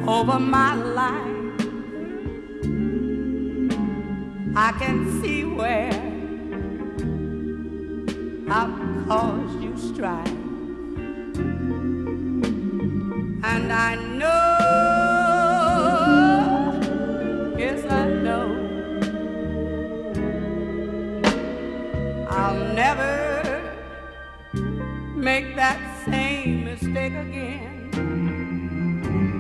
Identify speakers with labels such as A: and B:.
A: over my life. I can see where I've caused you strife, and I know, yes I know, I'll never make that same mistake again.